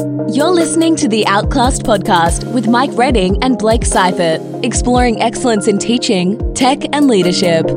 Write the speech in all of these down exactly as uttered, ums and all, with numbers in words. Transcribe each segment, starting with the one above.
You're listening to the Outclassed podcast with Mike Redding and Blake Seifert, exploring excellence in teaching, tech, and leadership.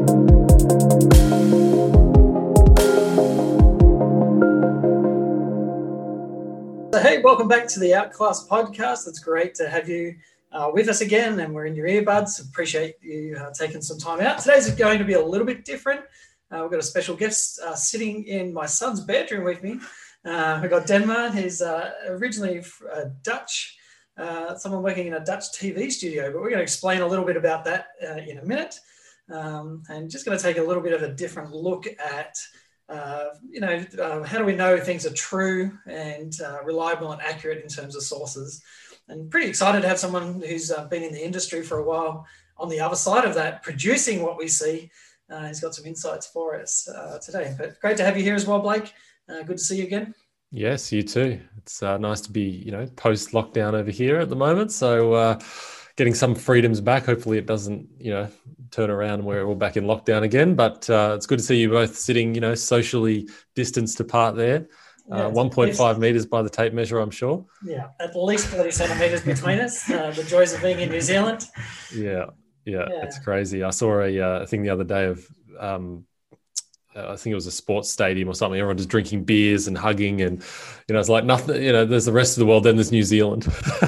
So, hey, welcome back to the Outclassed podcast. It's great to have you uh, with us again, and we're in your earbuds. Appreciate you uh, taking some time out. Today's going to be a little bit different. Uh, we've got a special guest uh, sitting in my son's bedroom with me. Uh, we've got Denmark. He's uh, originally uh, Dutch, uh, someone working in a Dutch T V studio, but we're going to explain a little bit about that uh, in a minute. Um, and just going to take a little bit of a different look at, uh, you know, uh, how do we know things are true and uh, reliable and accurate in terms of sources. And pretty excited to have someone who's uh, been in the industry for a while on the other side of that, producing what we see. Uh, he's got some insights for us uh, today. But great to have you here as well, Blake. Uh, good to see you again. Yes, you too. It's uh, nice to be, you know, post-lockdown over here at the moment. So uh, getting some freedoms back. Hopefully it doesn't, you know, turn around and we're all back in lockdown again. But uh, it's good to see you both sitting, you know, socially distanced apart there. Uh, yeah, one point five metres by the tape measure, I'm sure. Yeah, at least thirty centimetres between us. Uh, the joys of being in New Zealand. Yeah, yeah, yeah. It's crazy. I saw a uh, thing the other day of... Um, I think it was a sports stadium or something. Everyone was drinking beers and hugging, and you know, it's like nothing. You know, there's the rest of the world, then there's New Zealand.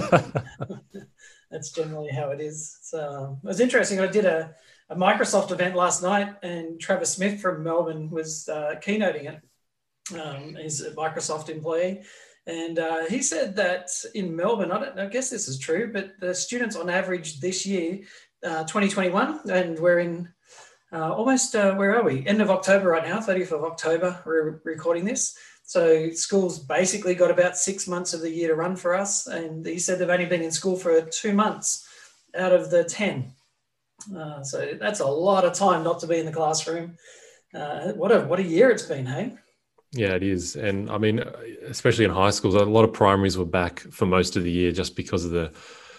That's generally how it is. So it was interesting. I did a, a Microsoft event last night, and Travis Smith from Melbourne was uh, keynoting it. Um, he's a Microsoft employee, and uh, he said that in Melbourne, I, don't, I guess this is true, but the students on average this year, uh, twenty twenty-one, and we're in. Uh, almost, uh, where are we? End of October right now, thirtieth of October, we're recording this. So schools basically got about six months of the year to run for us. And he said they've only been in school for two months out of the ten. Uh, so that's a lot of time not to be in the classroom. Uh, what a what a year it's been, hey? Yeah, it is. And I mean, especially in high schools, a lot of primaries were back for most of the year just because of the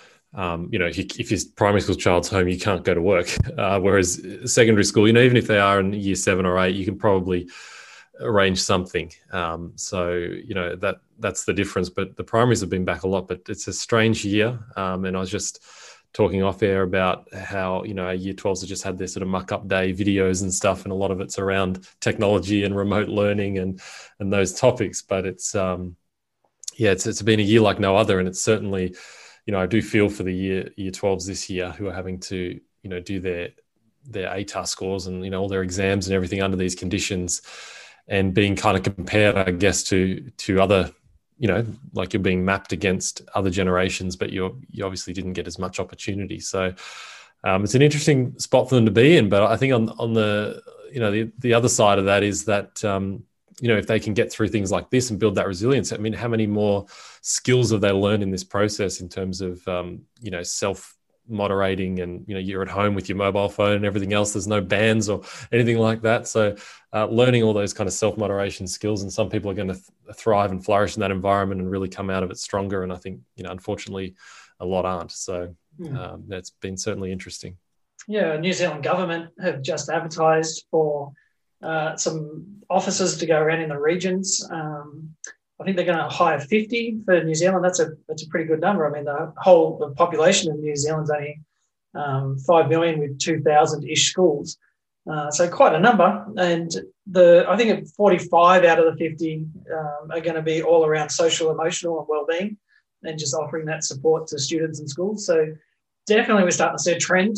Um, you know, if, you, if your primary school child's home, you can't go to work. Uh, whereas secondary school, you know, even if they are in year seven or eight, you can probably arrange something. Um, so, you know, that that's the difference. But the primaries have been back a lot, but it's a strange year. Um, and I was just talking off air about how, you know, our year twelves have just had their sort of muck-up day videos and stuff. And a lot of it's around technology and remote learning and and those topics. But it's, um, yeah, it's it's been a year like no other. And it's certainly... You know, I do feel for the year year twelves this year who are having to, you know, do their their A T A R scores and, you know, all their exams and everything under these conditions, and being kind of compared, I guess, to to other, you know, like you're being mapped against other generations, but you you obviously didn't get as much opportunity. So um, it's an interesting spot for them to be in. But I think on on the, you know, the the other side of that is that, um, you know, if they can get through things like this and build that resilience, I mean, how many more skills have they learned in this process in terms of, um, you know, self-moderating and, you know, you're at home with your mobile phone and everything else. There's no bands or anything like that. So uh, learning all those kind of self-moderation skills, and some people are going to th- thrive and flourish in that environment and really come out of it stronger. And I think, you know, unfortunately, a lot aren't. So mm. um, that's been certainly interesting. Yeah, New Zealand government have just advertised for Uh, some officers to go around in the regions. Um, I think they're going to hire fifty for New Zealand. That's a that's a pretty good number. I mean, the whole the population of New Zealand's only um, five million with two thousand-ish schools. Uh, so quite a number. And the I think forty-five out of the fifty um, are going to be all around social, emotional and wellbeing, and just offering that support to students and schools. So definitely we're starting to see a trend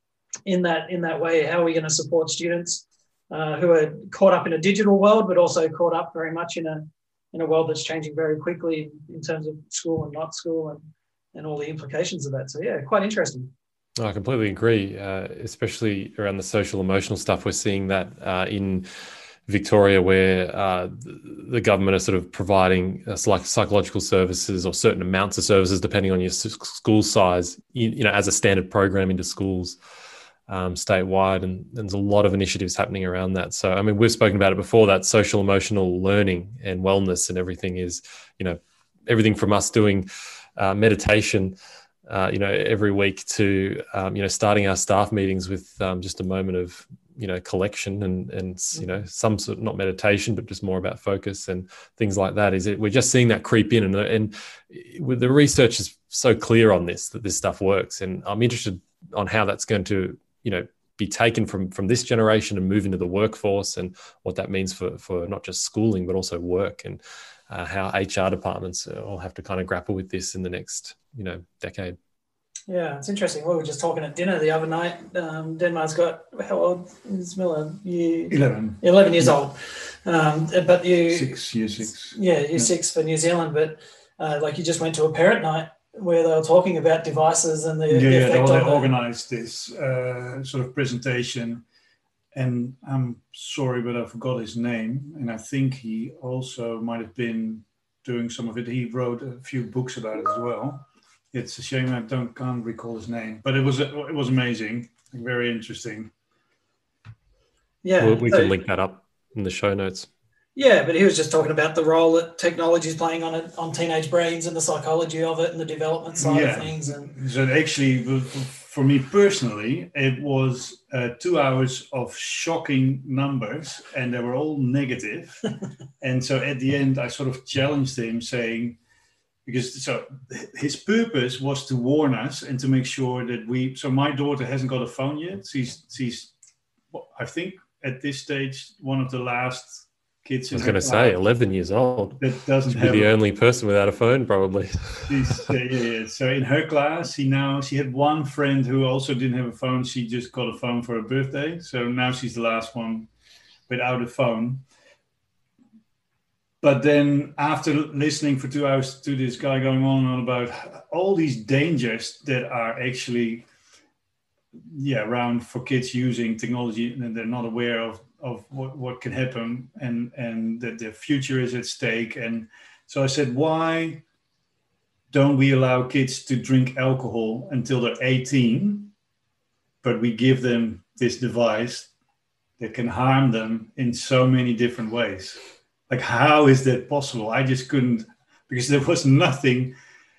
in that in that way. How are we going to support students Uh, who are caught up in a digital world, but also caught up very much in a in a world that's changing very quickly in terms of school and not school and, and all the implications of that. So, yeah, quite interesting. I completely agree, uh, especially around the social emotional stuff. We're seeing that uh, in Victoria, where uh, the government are sort of providing uh, like psychological services or certain amounts of services, depending on your school size, you, you know, as a standard program into schools. Um, statewide, and, and there's a lot of initiatives happening around that. So, I mean, we've spoken about it before, that social emotional learning and wellness and everything is, you know, everything from us doing uh, meditation, uh, you know, every week to, um, you know, starting our staff meetings with um, just a moment of, you know, collection and, and, you know, some sort of, not meditation, but just more about focus and things like that, is it, we're just seeing that creep in, and, and with the research is so clear on this, that this stuff works. And I'm interested on how that's going to, you know, be taken from, from this generation and move into the workforce, and what that means for, for not just schooling, but also work, and uh, how H R departments will have to kind of grapple with this in the next, you know, decade. Yeah, it's interesting. We were just talking at dinner the other night. Um, Denmark's got, how old is Miller? You, eleven. eleven years yeah. old. Um, but you... Six, year six. Yeah, year yeah. six for New Zealand. But uh, like you just went to a parent night where they were talking about devices and the, yeah, the yeah, effect they, on they the... organised this uh, sort of presentation. And I'm sorry, but I forgot his name. And I think he also might have been doing some of it. He wrote a few books about it as well. It's a shame I don't can't recall his name, but it was it was amazing, very interesting. Yeah, well, we so, can link that up in the show notes. Yeah, but he was just talking about the role that technology is playing on it, on teenage brains, and the psychology of it, and the development side yeah. of things. And so actually, for me personally, it was uh, two hours of shocking numbers, and they were all negative. And so at the end, I sort of challenged him, saying, because so his purpose was to warn us and to make sure that we, so my daughter hasn't got a phone yet. She's, she's I think at this stage, one of the last kids. I was going to say eleven years old. That doesn't have the a, only person without a phone, probably. She's, uh, yeah, yeah. So in her class, she now, she had one friend who also didn't have a phone. She just got a phone for her birthday. So now she's the last one without a phone. But then after listening for two hours to this guy going on and on about all these dangers that are actually, yeah, around for kids using technology, and they're not aware of, of what, what can happen, and, and that their future is at stake. And so I said, why don't we allow kids to drink alcohol until they're eighteen, but we give them this device that can harm them in so many different ways? Like, how is that possible? I just couldn't, because there was nothing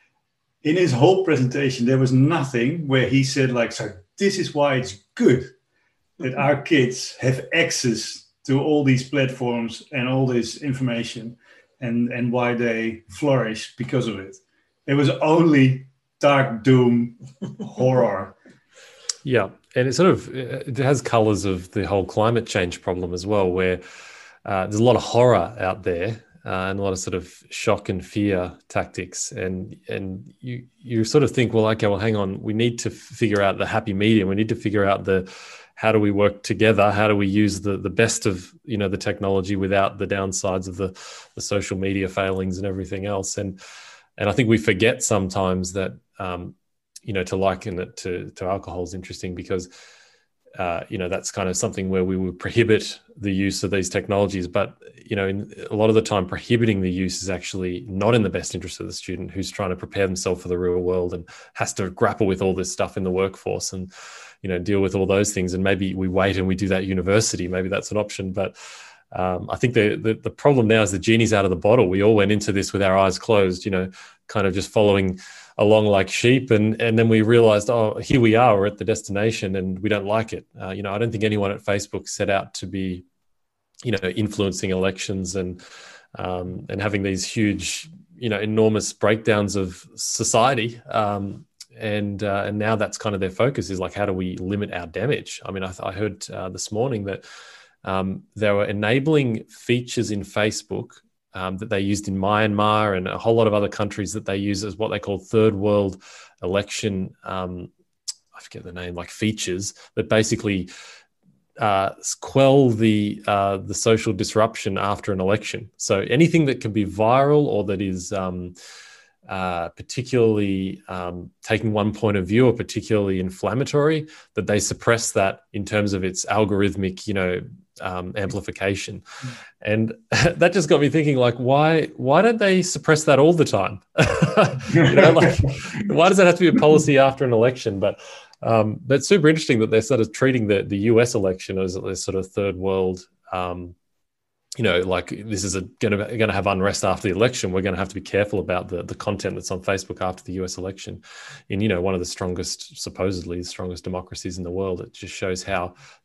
in his whole presentation. There was nothing where he said, like, so this is why it's good that our kids have access to all these platforms and all this information, and, and why they flourish because of it. It was only dark doom horror. Yeah. And it sort of, it has colors of the whole climate change problem as well, where Uh, there's a lot of horror out there uh, and a lot of sort of shock and fear tactics. And and you you sort of think, well, okay, well, hang on, we need to figure out the happy medium. We need to figure out the, how do we work together? How do we use the the best of, you know, the technology without the downsides of the, the social media failings and everything else? And and I think we forget sometimes that, um, you know, to liken it to, to alcohol is interesting, because Uh, you know, that's kind of something where we would prohibit the use of these technologies. But, you know, in a lot of the time, prohibiting the use is actually not in the best interest of the student who's trying to prepare themselves for the real world and has to grapple with all this stuff in the workforce and, you know, deal with all those things. And maybe we wait and we do that at university. Maybe that's an option. But um, I think the, the the problem now is the genie's out of the bottle. We all went into this with our eyes closed, you know, kind of just following along like sheep, and and then we realized, oh, here we are, we're at the destination, and we don't like it. Uh, you know, I don't think anyone at Facebook set out to be, you know, influencing elections and um, and having these huge, you know, enormous breakdowns of society. Um, and uh, and now that's kind of their focus, is like, how do we limit our damage? I mean, I, I heard uh, this morning that um, they were enabling features in Facebook Um, that they used in Myanmar and a whole lot of other countries that they use as what they call third world election, um, I forget the name, like features that basically uh, quell the uh, the social disruption after an election. So anything that can be viral or that is um, uh, particularly um, taking one point of view or particularly inflammatory, that they suppress that in terms of its algorithmic, you know, um, amplification. Mm. And that just got me thinking, like, why why don't they suppress that all the time? You know, like, why does that have to be a policy after an election? But um, that's super interesting that they're sort of treating the, the U S election as a sort of third world, um, you know, like this is going to going to have unrest after the election. We're going to have to be careful about the, the content that's on Facebook after the U S election. In, you know, one of the strongest, supposedly the strongest democracies in the world, it just shows how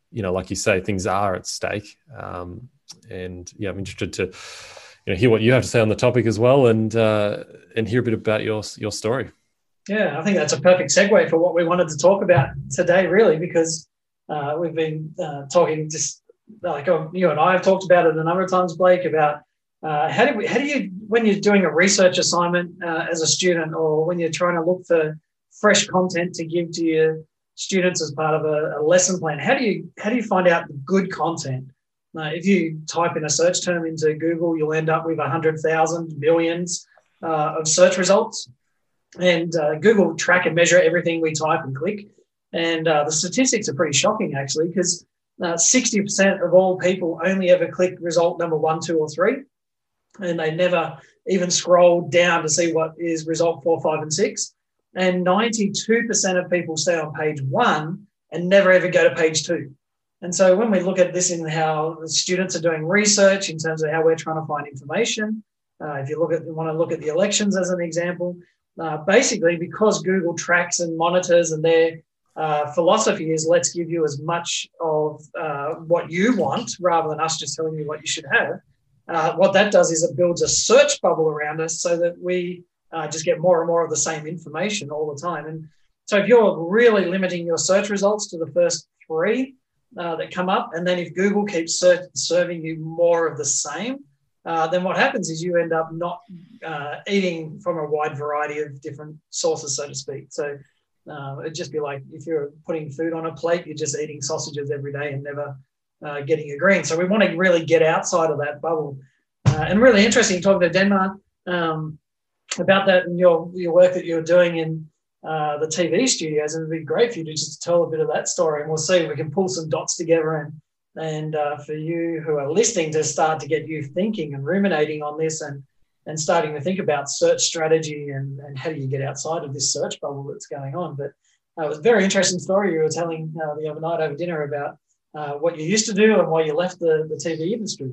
you know, like you say, things are at stake. Um, and yeah, I'm interested to, you know, hear what you have to say on the topic as well, and uh, and hear a bit about your your story. Yeah, I think that's a perfect segue for what we wanted to talk about today, really, because uh, we've been uh, talking just like um, you and I have talked about it a number of times, Blake, about uh, how do we, how do you, when you're doing a research assignment uh, as a student, or when you're trying to look for fresh content to give to your students as part of a, a lesson plan, how do you how do you find out the good content? Uh, if you type in a search term into Google, you'll end up with one hundred thousand millions uh, of search results. And uh, Google track and measure everything we type and click. And uh, the statistics are pretty shocking, actually, because uh, sixty percent of all people only ever click result number one, two, or three. And they never even scroll down to see what is result four, five, and six. And ninety-two percent of people stay on page one and never ever go to page two. And so when we look at this in how the students are doing research in terms of how we're trying to find information, uh, if you look at want to look at the elections as an example, Uh, basically, because Google tracks and monitors, and their uh, philosophy is let's give you as much of uh, what you want rather than us just telling you what you should have. Uh, what that does is it builds a search bubble around us so that we uh, just get more and more of the same information all the time. And so if you're really limiting your search results to the first three uh, that come up, and then if Google keeps ser- serving you more of the same, Uh, then what happens is you end up not uh, eating from a wide variety of different sources, so to speak. So uh, it'd just be like if you're putting food on a plate, you're just eating sausages every day and never uh, getting a green. So we want to really get outside of that bubble. Uh, and really interesting talking to Denmark um, about that and your, your work that you're doing in uh, the T V studios. And it'd be great for you to just tell a bit of that story, and we'll see if we can pull some dots together and And uh, for you who are listening, to start to get you thinking and ruminating on this, and and starting to think about search strategy and, and how do you get outside of this search bubble that's going on. But uh, it was a very interesting story you were telling uh, the other night over dinner about uh, what you used to do and why you left the, the T V industry.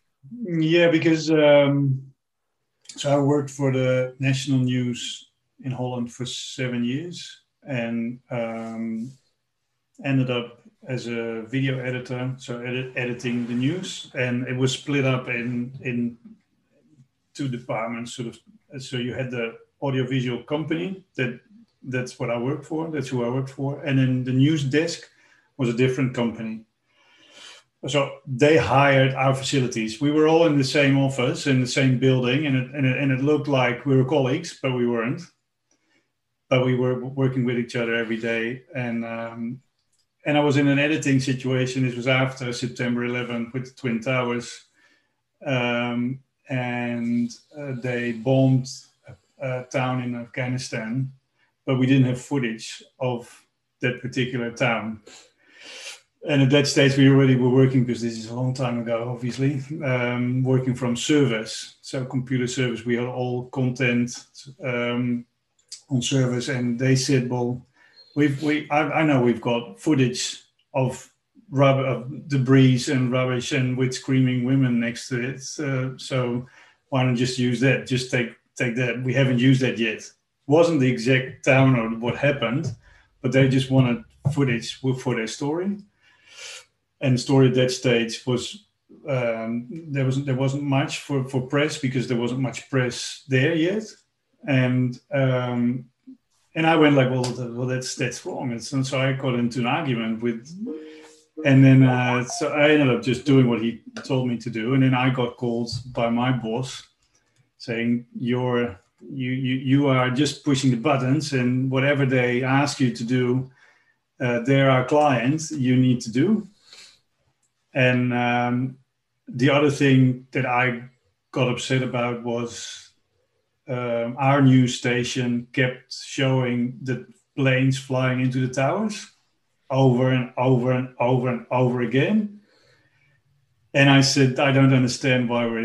Yeah, because um, so I worked for the national news in Holland for seven years and um, ended up as a video editor, so edit, editing the news, and it was split up in in two departments. Sort of, so you had the audiovisual company that that's what I worked for. That's who I worked for, and then the news desk was a different company. So they hired our facilities. We were all in the same office in the same building, and it and it, and it looked like we were colleagues, but we weren't. But we were working with each other every day, and. Um, And I was in an editing situation. This was after September eleventh with the Twin Towers. Um, and uh, they bombed a, a town in Afghanistan, but we didn't have footage of that particular town. And at that stage, we already were working, because this is a long time ago, obviously, um, working from servers. So computer servers, we had all content um, on servers, and they said, well, We've, we, I, I know we've got footage of rubber, of debris and rubbish, and with screaming women next to it. Uh, so why don't you just use that? Just take take that. We haven't used that yet. Wasn't the exact town or what happened, but they just wanted footage for their story. And the story at that stage was um, there wasn't there wasn't much for, for press, because there wasn't much press there yet, and. Um, And I went like, well, well, that's that's wrong. And so, so I got into an argument with, and then uh, so I ended up just doing what he told me to do. And then I got called by my boss saying, "You're you you you are just pushing the buttons, and whatever they ask you to do, uh, they're our clients. You need to do." And um, the other thing that I got upset about was. Um, our news station kept showing the planes flying into the towers over and over and over and over again. And I said, I don't understand why we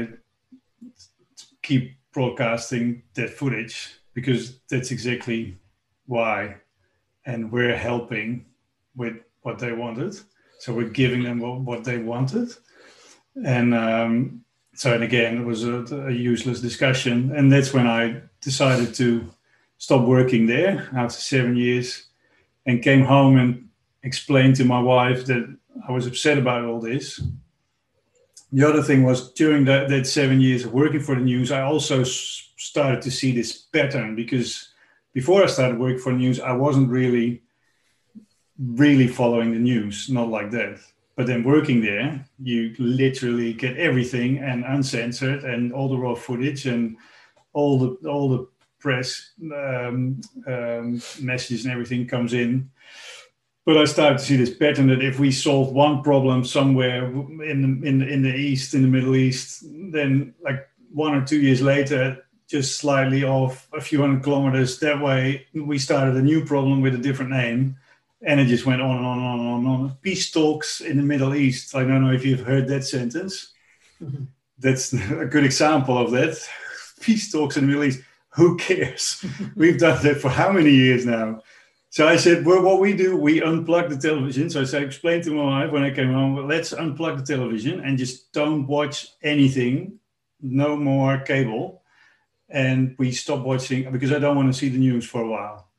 keep broadcasting that footage, because that's exactly why. And we're helping with what they wanted. So we're giving them what, what they wanted. And um, So, and again, it was a, a useless discussion. And that's when I decided to stop working there after seven years and came home and explained to my wife that I was upset about all this. The other thing was during that, that seven years of working for the news, I also s- started to see this pattern, because before I started working for the news, I wasn't really, really following the news, not like that. But then working there, you literally get everything and uncensored and all the raw footage and all the all the press um, um, messages and everything comes in. But I started to see this pattern that if we solved one problem somewhere in the, in the, in the East, in the Middle East, then like one or two years later, just slightly off a few hundred kilometers that way, we started a new problem with a different name. And it just went on and on and on and on. Peace talks in the Middle East. I don't know if you've heard that sentence. Mm-hmm. That's a good example of that. Peace talks in the Middle East. Who cares? We've done that for how many years now? So I said, well, what we do, we unplug the television. So I said, I explained to my wife when I came home, well, let's unplug the television and just don't watch anything. No more cable. And we stopped watching because I don't want to see the news for a while.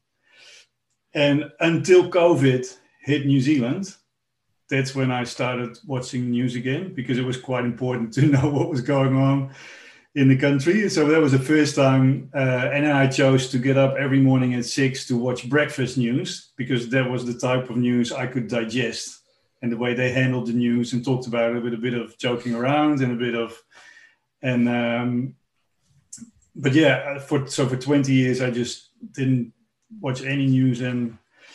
And until COVID hit New Zealand, that's when I started watching news again, because it was quite important to know what was going on in the country. So that was the first time. Uh, and then I chose to get up every morning at six to watch breakfast news, because that was the type of news I could digest, and the way they handled the news and talked about it with a bit of joking around and a bit of, and, um, but yeah, for, so for twenty years, I just didn't watch any news and,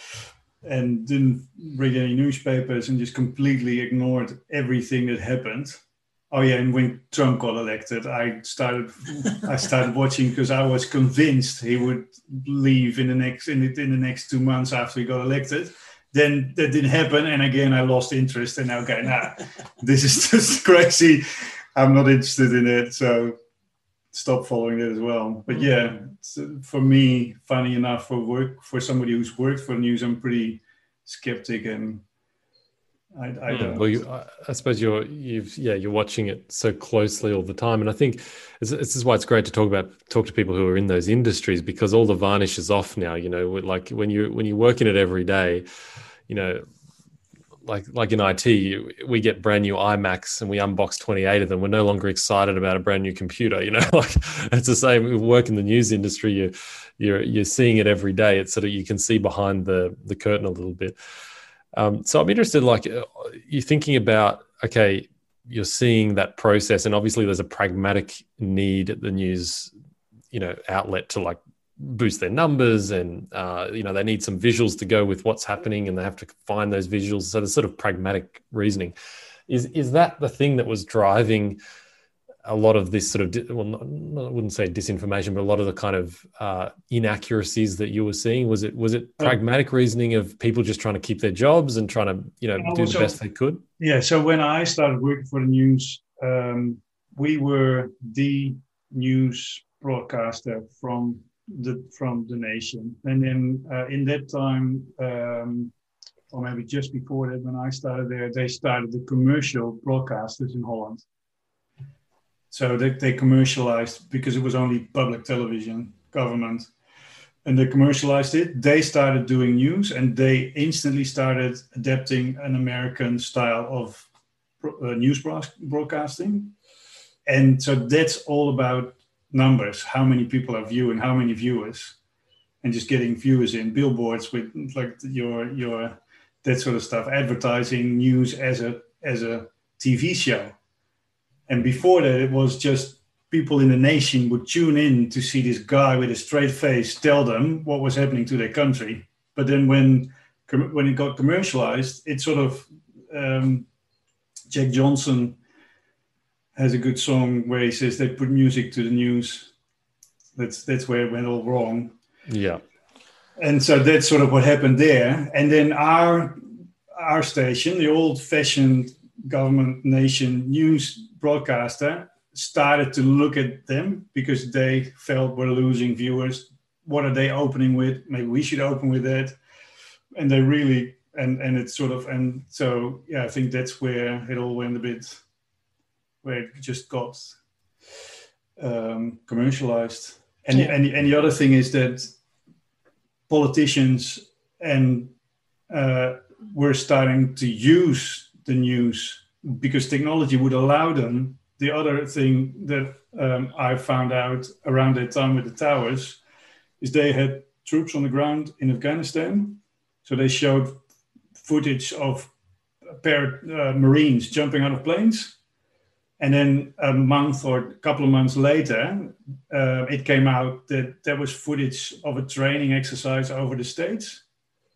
and didn't read any newspapers and just completely ignored everything that happened. Oh yeah, and when Trump got elected, I started I started watching, because I was convinced he would leave in the next in the, in the next two months after he got elected. Then that didn't happen, and again I lost interest. And okay, nah, this is just crazy. I'm not interested in it, so stop following it as well. But yeah, for me, funny enough, for work for somebody who's worked for the news, I'm pretty skeptic and. I, I don't. Well, you, I suppose you're, you've, yeah, you're watching it so closely all the time, and I think this, this is why it's great to talk about, talk to people who are in those industries, because all the varnish is off now. You know, like when you when you work in it every day, you know, like like in I T, we get brand new iMacs and we unbox twenty-eight of them. We're no longer excited about a brand new computer. You know, like it's the same. We work in the news industry. You you're you're seeing it every day. It's sort of, you can see behind the the curtain a little bit. Um, so I'm interested, like, you're thinking about, okay, you're seeing that process, and obviously there's a pragmatic need at the news, you know, outlet to like boost their numbers, and, uh, you know, they need some visuals to go with what's happening, and they have to find those visuals. So there's sort of pragmatic reasoning. Is, is that the thing that was driving a lot of this sort of, di- well, not, not, I wouldn't say disinformation, but a lot of the kind of uh, inaccuracies that you were seeing? Was it was it pragmatic reasoning of people just trying to keep their jobs and trying to, you know, do the best they could? Yeah. So when I started working for the news, um, we were the news broadcaster from the from the nation, and then uh, in that time, um, or maybe just before that, when I started there, they started the commercial broadcasters in Holland. So they, they commercialized, because it was only public television, government, and they commercialized it. They started doing news, and they instantly started adapting an American style of uh, news broadcasting. And so that's all about numbers, how many people are viewing, how many viewers, and just getting viewers in, billboards with like your your that sort of stuff, advertising news as a as a T V show. And before that, it was just people in the nation would tune in to see this guy with a straight face tell them what was happening to their country. But then when when it got commercialized, it sort of, um, Jack Johnson has a good song where he says they put music to the news. That's that's where it went all wrong. Yeah. And so that's sort of what happened there. And then our our station, the old-fashioned government nation news broadcaster, started to look at them, because they felt we're losing viewers. What are they opening with? Maybe we should open with that. And they really, and and it's sort of, and so, yeah, I think that's where it all went a bit, where it just got um, commercialized. And, yeah. and, and the other thing is that politicians and uh, were starting to use the news because technology would allow them. The other thing that um, I found out around that time with the towers is they had troops on the ground in Afghanistan. So they showed footage of a pair of uh, Marines jumping out of planes. And then a month or a couple of months later, uh, it came out that there was footage of a training exercise over the States.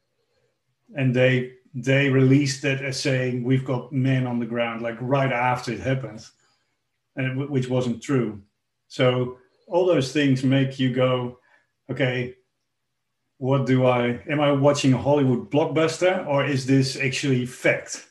And they they released that as saying, we've got men on the ground, like right after it happened, and it, which wasn't true. So all those things make you go, okay, what do I, am I watching a Hollywood blockbuster or is this actually fact?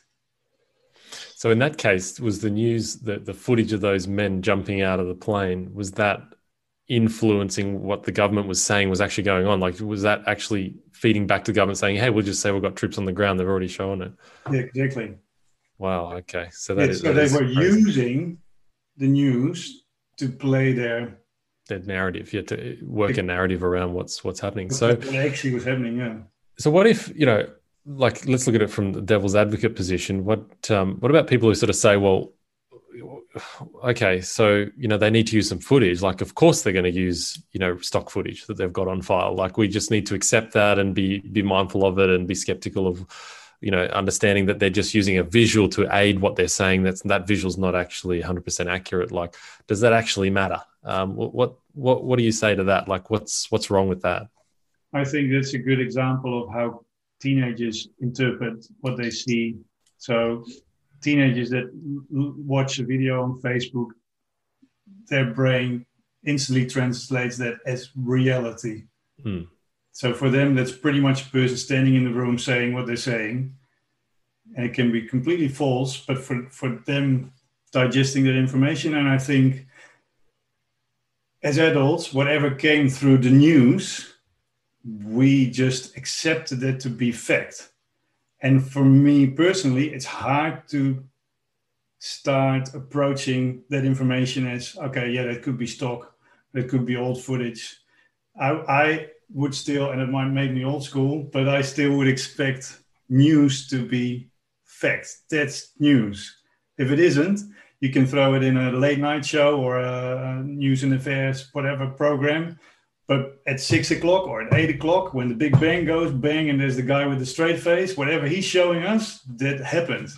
So in that case, was the news that the footage of those men jumping out of the plane, was that influencing what the government was saying was actually going on? Like, was that actually feeding back to government saying, hey, we'll just say we've got troops on the ground, they've already shown it? Yeah, exactly. Wow, okay. So that yeah, is so that they is were crazy. using the news to play their Their narrative, you have to work a narrative around what's what's happening. So what actually was happening, yeah. So what if, you know, like, let's look at it from the devil's advocate position. What um, what about people who sort of say, well, okay, so, you know, they need to use some footage. Like, of course they're going to use, you know, stock footage that they've got on file. Like, we just need to accept that and be be mindful of it and be skeptical of, you know, understanding that they're just using a visual to aid what they're saying. That's that visual's not actually one hundred percent accurate. Like, does that actually matter? Um, what what what do you say to that? Like, what's what's wrong with that? I think that's a good example of how teenagers interpret what they see. So teenagers that l- watch a video on Facebook, their brain instantly translates that as reality. Hmm. So for them, that's pretty much a person standing in the room saying what they're saying. And it can be completely false, but for, for them digesting that information. And I think as adults, whatever came through the news, we just accepted it to be fact. And for me personally, it's hard to start approaching that information as, okay, yeah, that could be stock, that could be old footage. I, I would still, and it might make me old school, but I still would expect news to be fact. That's news. If it isn't, you can throw it in a late night show or a news and affairs, whatever program. But at six o'clock or at eight o'clock, when the big bang goes, bang, and there's the guy with the straight face, whatever he's showing us, that happened.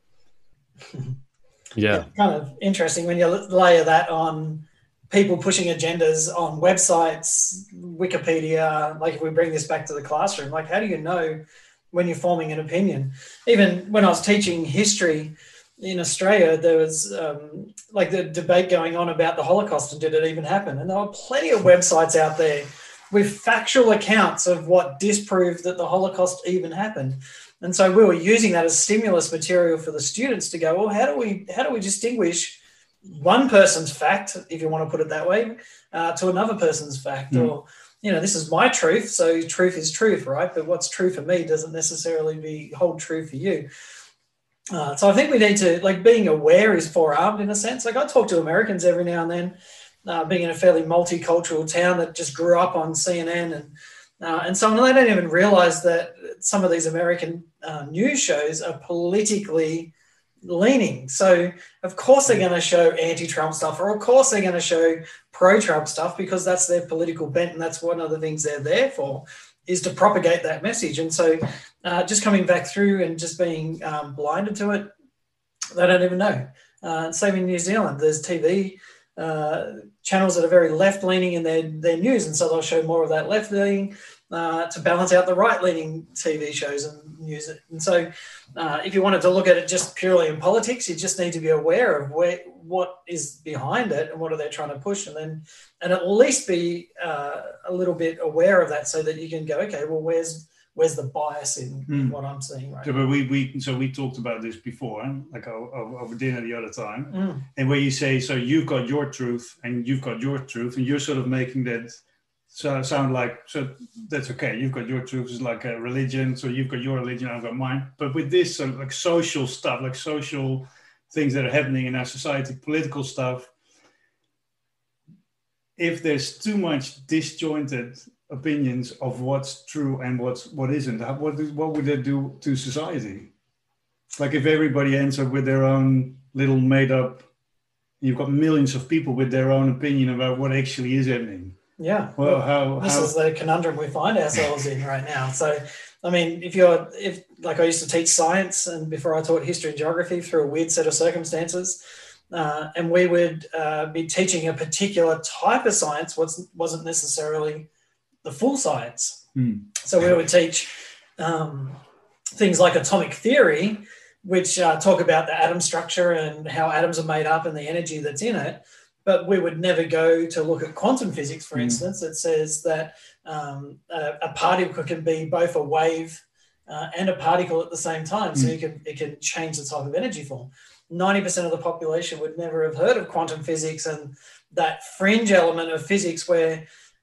Yeah. It's kind of interesting when you layer that on people pushing agendas on websites, Wikipedia. Like, if we bring this back to the classroom, like, how do you know when you're forming an opinion? Even when I was teaching history in Australia, there was um, like the debate going on about the Holocaust and did it even happen? And there were plenty of websites out there with factual accounts of what disproved that the Holocaust even happened. And so we were using that as stimulus material for the students to go, well, how do we how do we distinguish one person's fact, if you want to put it that way, uh, to another person's fact? Mm. Or, you know, this is my truth, so truth is truth, right? But what's true for me doesn't necessarily be hold true for you. Uh, so I think we need to, like, being aware is forearmed in a sense. Like, I talk to Americans every now and then, uh, being in a fairly multicultural town that just grew up on C N N and uh, and so on. They don't even realize that some of these American uh, news shows are politically leaning. So of course they're going to show anti-Trump stuff, or of course they're going to show pro-Trump stuff, because that's their political bent, and that's one of the things they're there for, is to propagate that message. And so uh, just coming back through and just being um, blinded to it, they don't even know. Uh, same in New Zealand. There's T V uh, channels that are very left-leaning in their, their news, and so they'll show more of that left-leaning uh, to balance out the right-leaning T V shows and news. And so uh, if you wanted to look at it just purely in politics, you just need to be aware of where what is behind it and what are they trying to push, and then and at least be uh, a little bit aware of that, so that you can go, okay, well, where's where's the bias in mm. what I'm seeing right so, now? But we, we, so we talked about this before, like over, over dinner the other time, Mm. and where you say, so you've got your truth and you've got your truth, and you're sort of making that so sound like, so that's okay. You've got your truth, is like a religion. So you've got your religion, I've got mine. But with this, so like social stuff, like social things that are happening in our society, political stuff, if there's too much disjointed opinions of what's true and what's what isn't, what what would that do to society? Like if everybody ends up with their own little made up, you've got millions of people with their own opinion about what actually is happening. Yeah. Well, how, this how... is the conundrum we find ourselves in right now. So, I mean, if you're, if like I used to teach science, and before I taught history and geography through a weird set of circumstances, uh, and we would uh, be teaching a particular type of science, wasn't wasn't necessarily the full science. Hmm. So we would teach um, things like atomic theory, which uh, talk about the atom structure and how atoms are made up and the energy that's in it. But we would never go to look at quantum physics, for mm. instance. It says that um, a, a particle can be both a wave uh, and a particle at the same time. Mm. So you can, it can change the type of energy form. ninety percent of the population would never have heard of quantum physics and that fringe element of physics where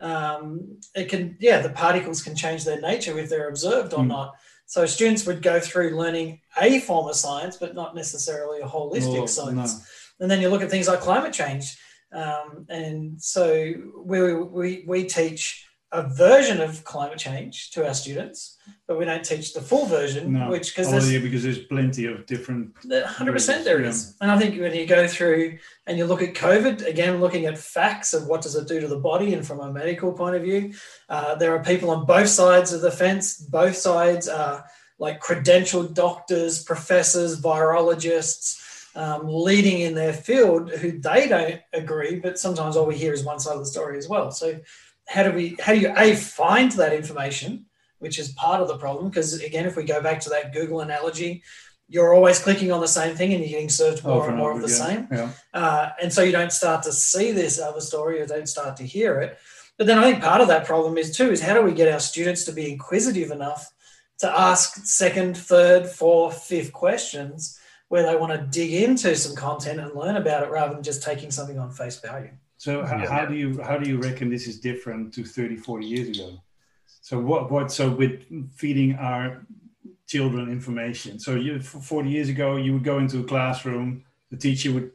um, it can, yeah, the particles can change their nature if they're observed or mm. not. So students would go through learning a form of science, but not necessarily a holistic oh, science. No. And then you look at things like climate change. Um, and so we, we, we teach a version of climate change to our students, but we don't teach the full version, no. which because oh, there's, yeah, because there's plenty of different. one hundred percent there is. Yeah. And I think when you go through and you look at COVID, again, looking at facts of what does it do to the body and from a medical point of view, uh, there are people on both sides of the fence. Both sides are like credentialed doctors, professors, virologists, um, leading in their field who they don't agree, but sometimes all we hear is one side of the story as well. So how do we, how do you, A, find that information, which is part of the problem? Because again, if we go back to that Google analogy, you're always clicking on the same thing and you're getting served more oh, and more of the yeah. same. Yeah. Uh, and so you don't start to see this other story or don't start to hear it. But then I think part of that problem is too, is how do we get our students to be inquisitive enough to ask second, third, fourth, fifth questions where they want to dig into some content and learn about it rather than just taking something on face value. So how, yeah. how do you how do you reckon this is different to thirty, forty years ago? So what what so with feeding our children information. So you forty years ago, you would go into a classroom, the teacher would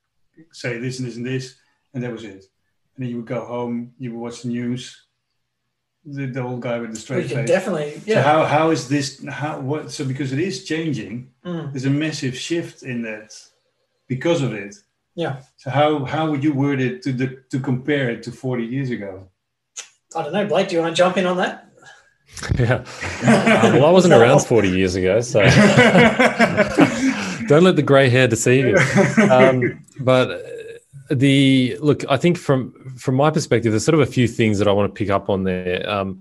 say this and this and this, and that was it. And then you would go home, you would watch the news. The, the old guy with the straight we face. can definitely, yeah. So how how is this? How what? So because it is changing, mm. there's a massive shift in that because of it. Yeah. So how how would you word it to the to compare it to forty years ago? I don't know, Blake. Do you want to jump in on that? Yeah. Uh, well, I wasn't around forty years ago, so don't let the grey hair deceive you. Um, but the look, I think from from my perspective, there's sort of a few things that I want to pick up on there. Um,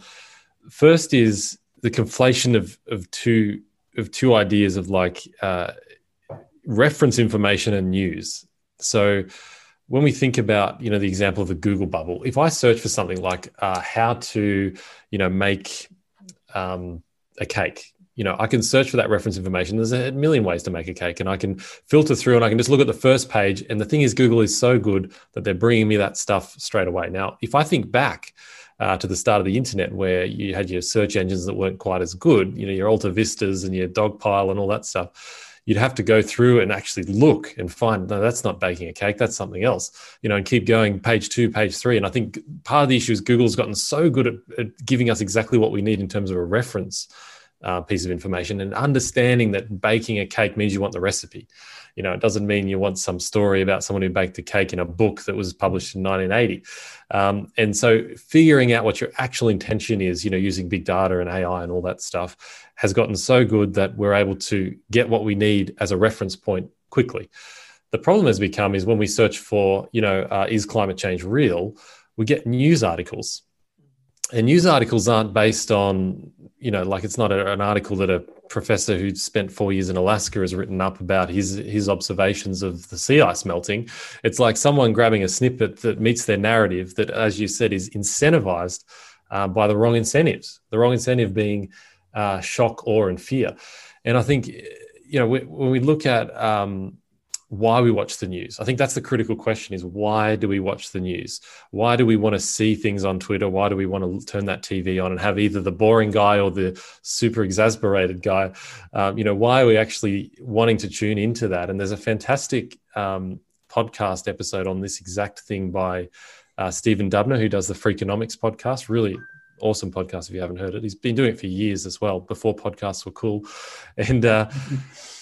first is the conflation of of two of two ideas of like uh, reference information and news. So when we think about, you know, the example of the Google bubble, if I search for something like uh, how to, you know, make um, a cake, you know, I can search for that reference information. There's a million ways to make a cake and I can filter through and I can just look at the first page. And the thing is, Google is so good that they're bringing me that stuff straight away. Now, if I think back uh, to the start of the internet where you had your search engines that weren't quite as good, you know, your Alta Vistas and your Dogpile and all that stuff, you'd have to go through and actually look and find, no, that's not baking a cake, that's something else, you know, and keep going page two, page three. And I think part of the issue is Google's gotten so good at, at giving us exactly what we need in terms of a reference uh, piece of information and understanding that baking a cake means you want the recipe. You know, it doesn't mean you want some story about someone who baked a cake in a book that was published in nineteen eighty. Um, and so figuring out what your actual intention is, you know, using big data and A I and all that stuff has gotten so good that we're able to get what we need as a reference point quickly. The problem has become is when we search for, you know, uh, is climate change real? We get news articles. And news articles aren't based on, you know, like it's not a, an article that a professor who spent four years in Alaska has written up about his his observations of the sea ice melting. It's like someone grabbing a snippet that meets their narrative that, as you said, is incentivized uh, by the wrong incentives, the wrong incentive being uh, shock, awe, and fear. And I think, you know, we, when we look at um, why we watch the news, I think that's the critical question is why do we watch the news? Why do we want to see things on Twitter? Why do we want to turn that T V on and have either the boring guy or the super exasperated guy? Um, you know, why are we actually wanting to tune into that? And there's a fantastic um, podcast episode on this exact thing by uh, Stephen Dubner, who does the Freakonomics podcast. Really awesome podcast if you haven't heard it. He's been doing it for years as well, before podcasts were cool. And uh,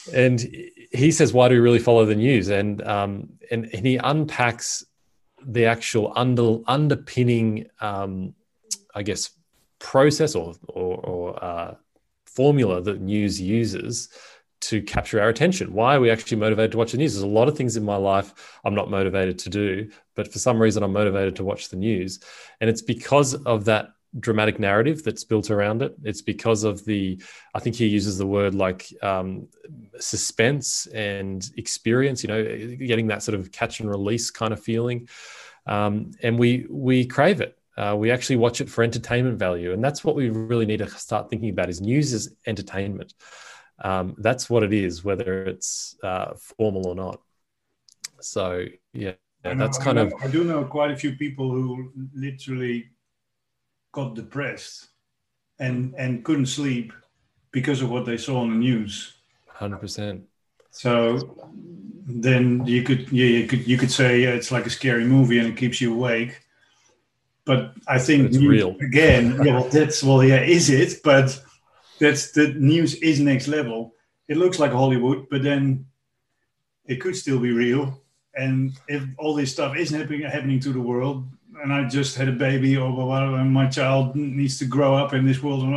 And he says, why do we really follow the news? And um, and, and he unpacks the actual under, underpinning, um, I guess, process or, or, or uh, formula that news uses to capture our attention. Why are we actually motivated to watch the news? There's a lot of things in my life I'm not motivated to do, but for some reason I'm motivated to watch the news. And it's because of that dramatic narrative that's built around it. It's because of the, I think he uses the word like um, suspense and experience, you know, getting that sort of catch and release kind of feeling. Um, and we we crave it. Uh, we actually watch it for entertainment value. And that's what we really need to start thinking about is news is entertainment. Um, that's what it is, whether it's uh, formal or not. So, yeah, yeah know, that's I kind know, of... I do know quite a few people who literally got depressed and, and couldn't sleep because of what they saw on the news. one hundred percent. So then you could, yeah, you could, you could say yeah, it's like a scary movie and it keeps you awake. But I think but it's news, real. Again, yeah, well, that's, well, yeah, is it? But that's, the news is next level. It looks like Hollywood, but then it could still be real. And if all this stuff isn't happening, happening to the world, and I just had a baby or whatever, and my child needs to grow up in this world.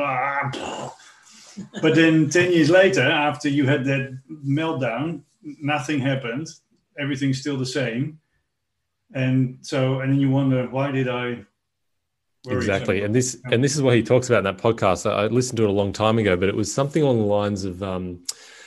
But then ten years later, after you had that meltdown, nothing happened. Everything's still the same. And so, and then you wonder, why did I... Exactly. And this and this is what he talks about in that podcast. I listened to it a long time ago, but it was something along the lines of, um,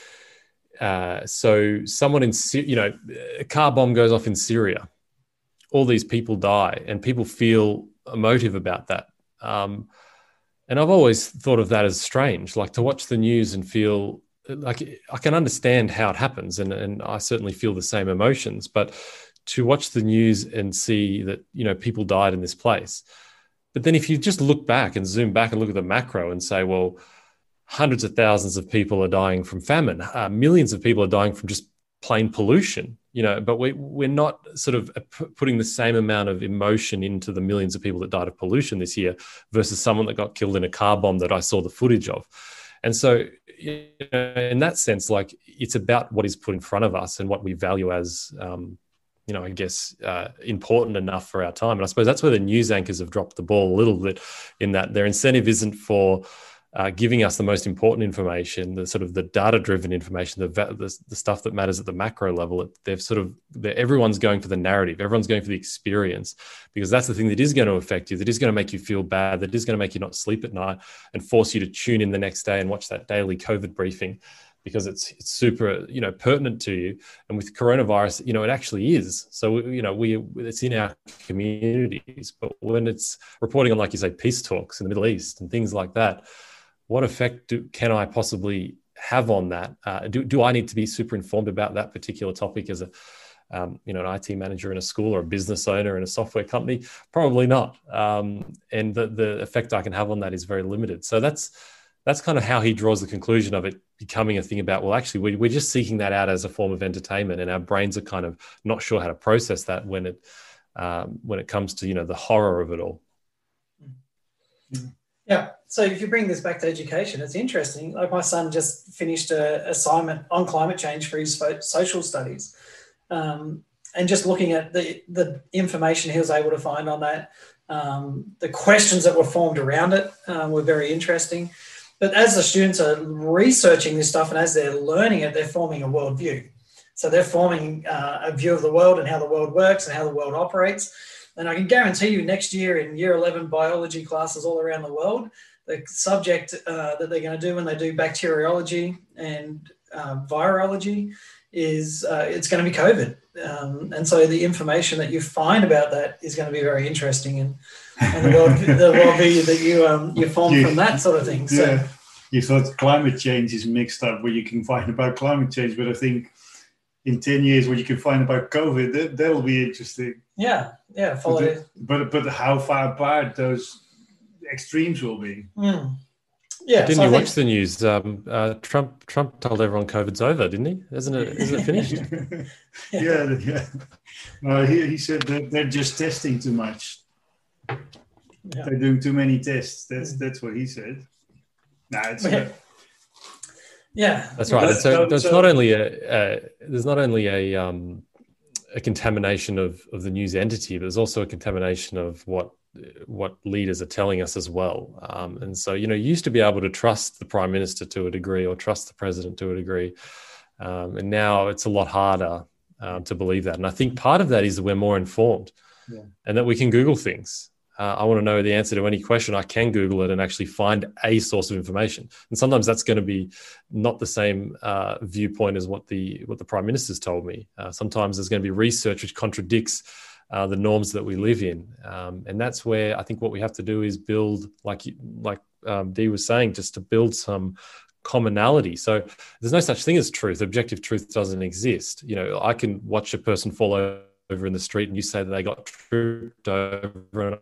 uh, so someone in, you know, a car bomb goes off in Syria. All these people die and people feel emotive about that. Um, and I've always thought of that as strange, like to watch the news and feel like I can understand how it happens. And, and I certainly feel the same emotions, but to watch the news and see that, you know, people died in this place. But then if you just look back and zoom back and look at the macro and say, well, hundreds of thousands of people are dying from famine, uh, millions of people are dying from just plain pollution, you know, but we, we're not sort of putting the same amount of emotion into the millions of people that died of pollution this year versus someone that got killed in a car bomb that I saw the footage of. And so, you know, in that sense, like it's about what is put in front of us and what we value as, um, you know, I guess, uh, important enough for our time. And I suppose that's where the news anchors have dropped the ball a little bit in that their incentive isn't for uh, giving us the most important information, the sort of the data-driven information, the, the the stuff that matters at the macro level. They've sort of, everyone's going for the narrative. Everyone's going for the experience because that's the thing that is going to affect you, that is going to make you feel bad, that is going to make you not sleep at night and force you to tune in the next day and watch that daily COVID briefing, because it's it's super, you know, pertinent to you. And with coronavirus, you know, it actually is. So, you know, we it's in our communities, but when it's reporting on, like you say, peace talks in the Middle East and things like that, what effect do, can I possibly have on that? Uh, do, do I need to be super informed about that particular topic as a, um, you know, an I T manager in a school or a business owner in a software company? Probably not. Um, and the, the effect I can have on that is very limited. So that's, That's kind of how he draws the conclusion of it becoming a thing about, well, actually, we, we're just seeking that out as a form of entertainment, and our brains are kind of not sure how to process that when it um, when it comes to, you know, the horror of it all. Yeah. So if you bring this back to education, it's interesting. Like my son just finished an assignment on climate change for his social studies, um, and just looking at the the information he was able to find on that, um, the questions that were formed around it um, were very interesting. But as the students are researching this stuff and as they're learning it, they're forming a worldview. So they're forming uh, a view of the world and how the world works and how the world operates. And I can guarantee you next year in year eleven biology classes all around the world, the subject uh, that they're going to do when they do bacteriology and uh, virology is uh, it's going to be COVID. Um, and so the information that you find about that is going to be very interesting. And and the world, the worldview that you um, you form you, from that sort of thing. So, yeah, you thought climate change is mixed up where you can find about climate change, but I think in ten years what you can find about COVID, that, that'll be interesting. Yeah, yeah. Follow but, but but how far apart those extremes will be. Mm. Yeah. Didn't so you I watch think, the news? Um, uh, Trump Trump told everyone COVID's over, didn't he? Isn't it? Isn't it finished? yeah, yeah. yeah. No, he he said that they're just testing too much. Yeah. They're doing too many tests. That's that's what he said. Nah, it's yeah. Yeah, that's right. And so, So- there's so- not only a, a there's not only a um, a contamination of of the news entity, but there's also a contamination of what what leaders are telling us as well. Um, and so, you know, you used to be able to trust the prime minister to a degree, or trust the president to a degree, um, and now it's a lot harder um, to believe that. And I think part of that is that we're more informed, Yeah. and that we can Google things. Uh, I want to know the answer to any question. I can Google it and actually find a source of information. And sometimes that's going to be not the same uh, viewpoint as what the what the prime minister's told me. Uh, sometimes there's going to be research which contradicts uh, the norms that we live in, um, and that's where I think what we have to do is build, like you, like um, Dee was saying, just to build some commonality. So there's no such thing as truth. Objective truth doesn't exist. You know, I can watch a person fall over in the street, and you say that they got tripped over, and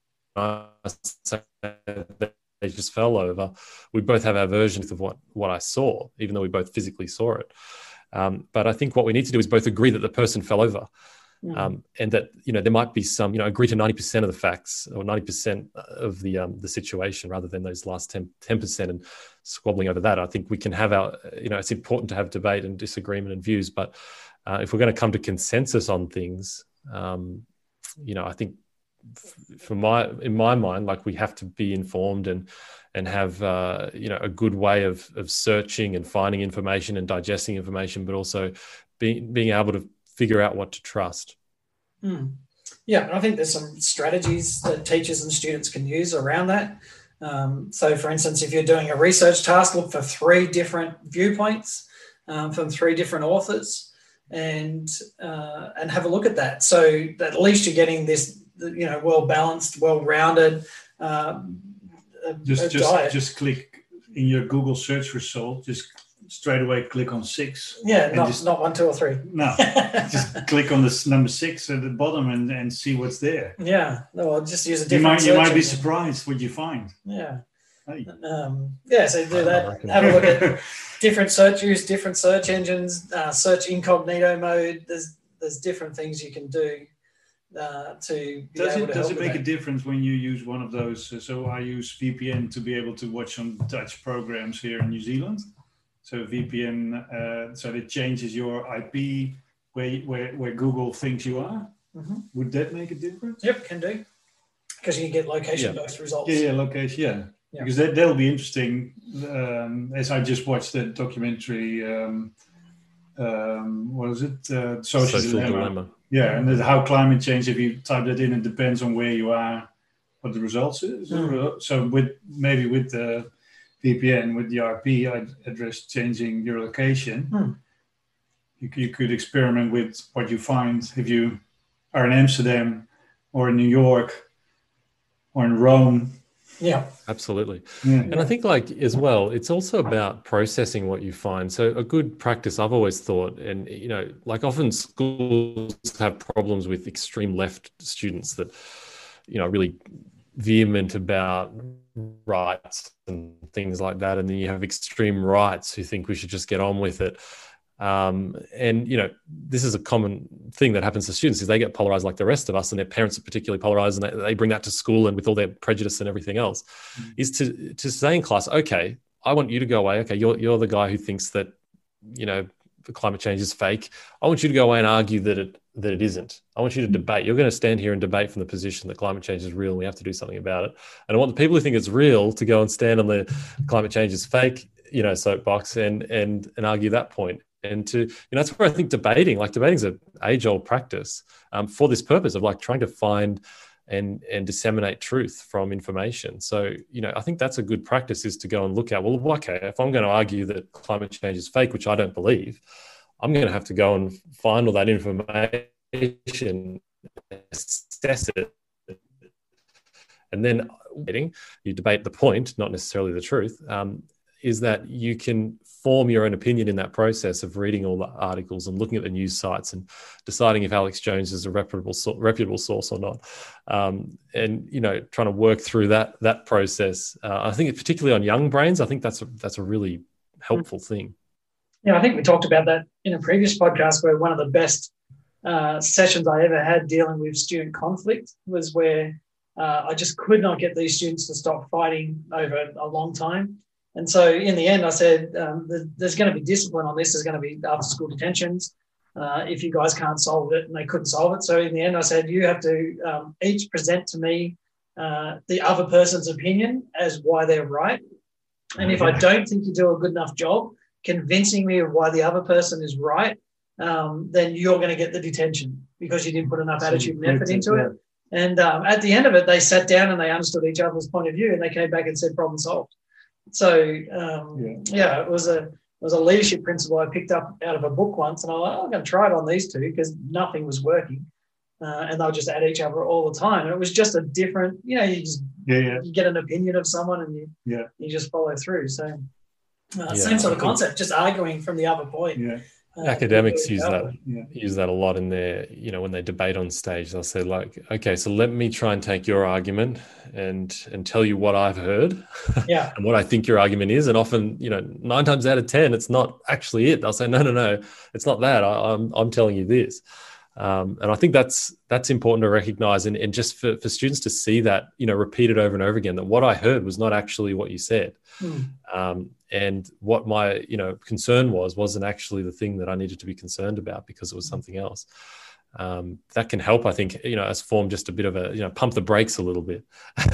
I say that they just fell over. We both have our versions of what, what I saw, even though we both physically saw it. Um, but I think what we need to do is both agree that the person fell over, mm. um, and that, you know, there might be some, you know, agree to ninety percent of the facts, or ninety percent of the um, the situation, rather than those last ten percent and squabbling over that. I think we can have our, you know, it's important to have debate and disagreement and views, but uh, if we're going to come to consensus on things, um, you know, I think for my in my mind, like, we have to be informed and and have uh, you know, a good way of of searching and finding information and digesting information, but also being being able to figure out what to trust. Mm. Yeah, I think there's some strategies that teachers and students can use around that. Um, so, for instance, if you're doing a research task, look for three different viewpoints um, from three different authors, and uh, and have a look at that. So that at least you're getting this, you know, well balanced, well rounded. Um, just just just click in your Google search result. Just straight away click on six. Yeah, not just, not one, two, or three. No, just click on this number six at the bottom and, and see what's there. Yeah, no, I'll just use a different. You might search you might be engine. surprised what you find. Yeah. Hey. Um, yeah, so do that. Have a look at different search, use different search engines, uh, search incognito mode. There's there's different things you can do uh, to be does able it to does help it make with a that. difference when you use one of those? So I use V P N to be able to watch some Dutch programs here in New Zealand. So V P N, uh, so it changes your I P where where where Google thinks you are. Mm-hmm. Would that make a difference? Yep, can do, because you can get location-based yeah. results. Yeah, yeah, location, yeah. Yeah. Because that, that'll be interesting. Um, as I just watched the documentary, um, um, what is it? Uh, Social, Social Dilemma. Dilemma. Yeah, and how climate change, if you type that in, it depends on where you are, what the results is. Mm. So with maybe with the V P N, with the R P address changing your location, mm. you, you could experiment with what you find if you are in Amsterdam or in New York or in Rome. Yeah, absolutely. Yeah. And I think, like, as well, it's also about processing what you find. So a good practice, I've always thought, and, you know, like, often schools have problems with extreme left students that, you know, really vehement about rights and things like that. And then you have extreme rights who think we should just get on with it. Um, and, you know, this is a common thing that happens to students, is they get polarized like the rest of us, and their parents are particularly polarized, and they, they bring that to school, and with all their prejudice and everything else, mm-hmm. is to to say in class, okay, I want you to go away. Okay, you're you're the guy who thinks that, you know, the climate change is fake. I want you to go away and argue that it that it isn't. I want you to mm-hmm. debate. You're going to stand here and debate from the position that climate change is real and we have to do something about it. And I want the people who think it's real to go and stand on the climate change is fake, you know, soapbox and and and argue that point. And to, you know, that's where I think debating, like debating is an age-old practice um, for this purpose of, like, trying to find and and disseminate truth from information. So, you know, I think that's a good practice, is to go and look at, well, okay, if I'm going to argue that climate change is fake, which I don't believe, I'm going to have to go and find all that information, assess it, and then you debate the point, not necessarily the truth. Um, is that you can form your own opinion in that process of reading all the articles and looking at the news sites and deciding if Alex Jones is a reputable reputable source or not, um, and, you know, trying to work through that that process. Uh, I think, particularly on young brains, I think that's a, that's a really helpful thing. Yeah, I think we talked about that in a previous podcast, where one of the best uh, sessions I ever had dealing with student conflict was where uh, I just could not get these students to stop fighting over a long time. And so in the end, I said, um, there's going to be discipline on this. There's going to be after school detentions uh, if you guys can't solve it, and they couldn't solve it. So in the end, I said, you have to um, each present to me uh, the other person's opinion as why they're right. And if I don't think you do a good enough job convincing me of why the other person is right, um, then you're going to get the detention because you didn't put enough attitude and effort into it. And um, at the end of it, they sat down and they understood each other's point of view, and they came back and said problem solved. So, um, yeah. yeah, it was a it was a leadership principle I picked up out of a book once, and I was like, oh, I'm going to try it on these two because nothing was working. Uh, and they'll just add each other all the time. And it was just a different, you know, you just yeah, yeah. you get an opinion of someone and you yeah. you just follow through. So uh, yeah, same sort of concept, just arguing from the other point. Yeah. Uh, Academics use that yeah. use that a lot in their, you know, when they debate on stage. They'll say like, okay, so let me try and take your argument and and tell you what I've heard yeah. and what I think your argument is. And often, you know, nine times out of ten, it's not actually it. They'll say, no, no, no, it's not that. I, I'm I'm telling you this. Um, and I think that's that's important to recognize, and, and just for, for students to see that, you know, repeated over and over again, that what I heard was not actually what you said. Mm. Um, and what my, you know, concern was, wasn't actually the thing that I needed to be concerned about because it was something else. Um, that can help, I think, you know, as form just a bit of a, you know, pump the brakes a little bit,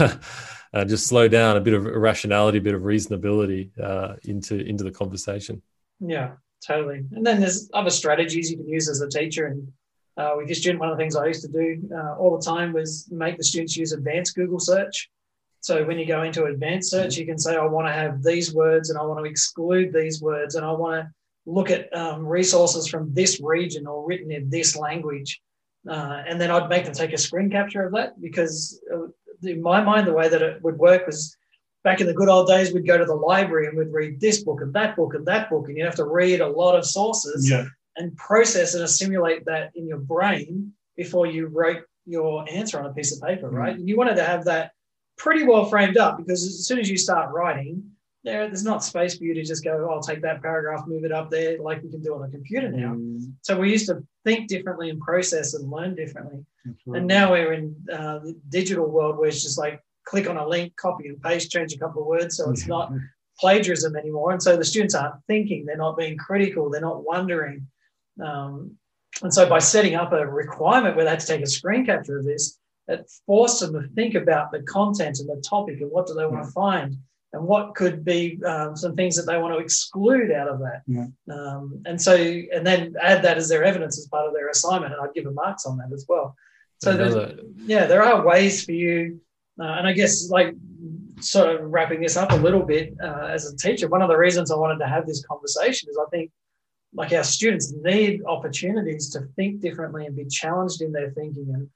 uh, just slow down a bit of rationality, a bit of reasonability uh, into, into the conversation. Yeah, totally. And then there's other strategies you can use as a teacher. And Uh, with your student, one of the things I used to do uh, all the time was make the students use advanced Google search. So when you go into advanced search, you can say, I want to have these words and I want to exclude these words and I want to look at um, resources from this region or written in this language. Uh, and then I'd make them take a screen capture of that because in my mind, the way that it would work was back in the good old days, we'd go to the library and we'd read this book and that book and that book, and you'd have to read a lot of sources. Yeah. And process and assimilate that in your brain before you wrote your answer on a piece of paper, right? Mm. And you wanted to have that pretty well framed up because as soon as you start writing, there, there's not space for you to just go, oh, I'll take that paragraph, move it up there, like we can do on a computer now. Mm. So we used to think differently and process and learn differently. Absolutely. And now we're in uh, the digital world where it's just like click on a link, copy and paste, change a couple of words. So it's not plagiarism anymore. And so the students aren't thinking, they're not being critical, they're not wondering. Um, and so by setting up a requirement where they had to take a screen capture of this, it forced them to think about the content and the topic and what do they want to find and what could be um, some things that they want to exclude out of that. Yeah. Um, and so, and then add that as their evidence as part of their assignment, and I'd give them marks on that as well. So, there's, yeah, there are ways for you. Uh, and I guess like sort of wrapping this up a little bit uh, as a teacher, one of the reasons I wanted to have this conversation is I think like our students need opportunities to think differently and be challenged in their thinking. And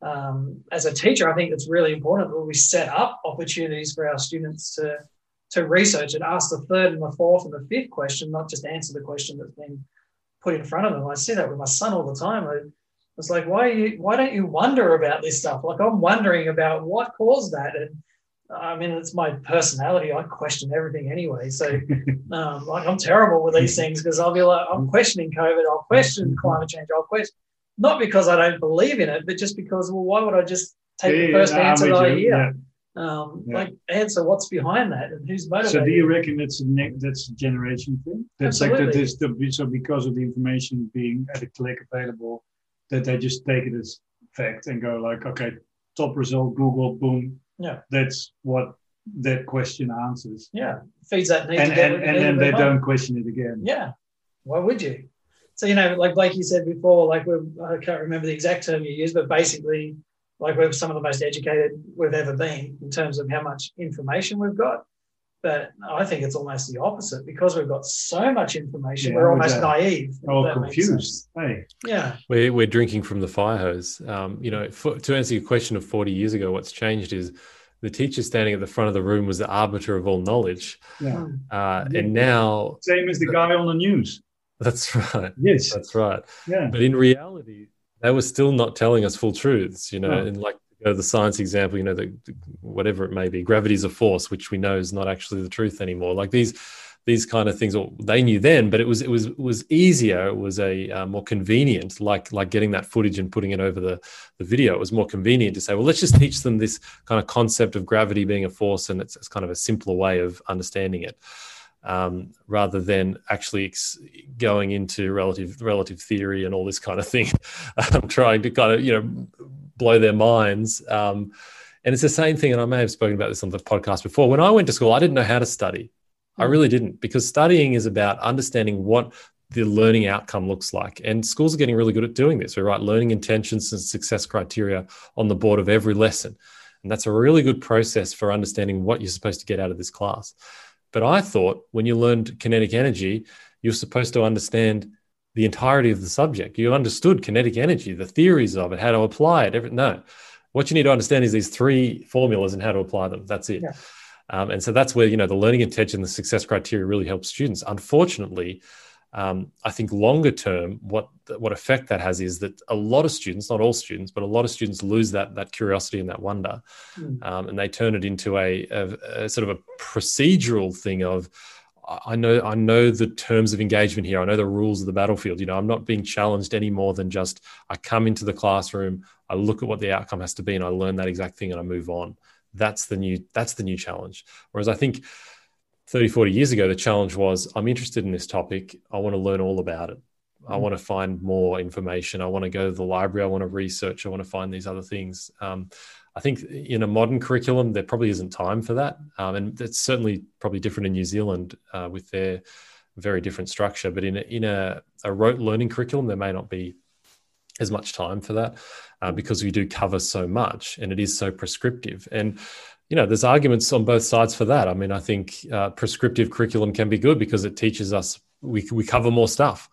um, as a teacher, I think it's really important that we set up opportunities for our students to, to research and ask the third and the fourth and the fifth question, not just answer the question that's been put in front of them. I see that with my son all the time. I, it's like, why are you, why don't you wonder about this stuff? Like I'm wondering about what caused that. And I mean, it's my personality. I question everything anyway. So um, like I'm terrible with these things because I'll be like, I'm questioning COVID. I'll question climate change. I'll question, not because I don't believe in it, but just because, well, why would I just take yeah, the first yeah, answer that I hear? Yeah. Um, yeah. Like answer what's behind that and who's motivated. So do you reckon that's a, ne- that's a generation thing? That's Absolutely. Like that is the, so because of the information being at a click available, that they just take it as fact and go like, okay, top result, Google, boom. Yeah, that's what that question answers. Yeah, feeds that need. And, to get and, and then they don't question it again. Yeah, why would you? So you know, like Blake, you said before, like we're, I can't remember the exact term you used, but basically, like we're some of the most educated we've ever been in terms of how much information we've got. But I think it's almost the opposite because we've got so much information. Yeah, we're almost uh, naive. Oh, confused. Hey. Yeah. We're, we're drinking from the fire hose. Um, you know, for, to answer your question of forty years ago, what's changed is the teacher standing at the front of the room was the arbiter of all knowledge. Yeah. Uh, and now... Same as the guy on the news. That's right. Yes. That's right. Yeah. But in reality, they were still not telling us full truths, you know, oh. and like go to the science example, you know, the, whatever it may be, gravity is a force, which we know is not actually the truth anymore. Like these, these kind of things, or they knew then, but it was it was it was easier. It was a uh, more convenient, like like getting that footage and putting it over the, the video. It was more convenient to say, well, let's just teach them this kind of concept of gravity being a force, and it's, it's kind of a simpler way of understanding it, um, rather than actually ex- going into relative relative theory and all this kind of thing, um, trying to kind of you know blow their minds. Um, and it's the same thing, and I may have spoken about this on the podcast before. When I went to school, I didn't know how to study. I really didn't, because studying is about understanding what the learning outcome looks like. And schools are getting really good at doing this. We write learning intentions and success criteria on the board of every lesson. And that's a really good process for understanding what you're supposed to get out of this class. But I thought when you learned kinetic energy, you're supposed to understand the entirety of the subject. You understood kinetic energy, the theories of it, how to apply it. Every, no, what you need to understand is these three formulas and how to apply them. That's it. Yeah. Um, and so that's where, you know, the learning intention, the success criteria really helps students. Unfortunately, um, I think longer term, what what effect that has is that a lot of students, not all students, but a lot of students lose that that curiosity and that wonder, mm. um, and they turn it into a, a, a sort of a procedural thing of, I know I know the terms of engagement here. I know the rules of the battlefield. You know, I'm not being challenged any more than just I come into the classroom, I look at what the outcome has to be, and I learn that exact thing and I move on. That's the new that's the new challenge. Whereas I think thirty, forty years ago, the challenge was, I'm interested in this topic. I want to learn all about it. I want to find more information. I want to go to the library. I want to research. I want to find these other things. Um, I think in a modern curriculum, there probably isn't time for that. Um, and it's certainly probably different in New Zealand uh, with their very different structure. But in a, in a, a rote learning curriculum, there may not be as much time for that uh, because we do cover so much and it is so prescriptive. And, you know, there's arguments on both sides for that. I mean, I think uh, prescriptive curriculum can be good because it teaches us, we, we cover more stuff.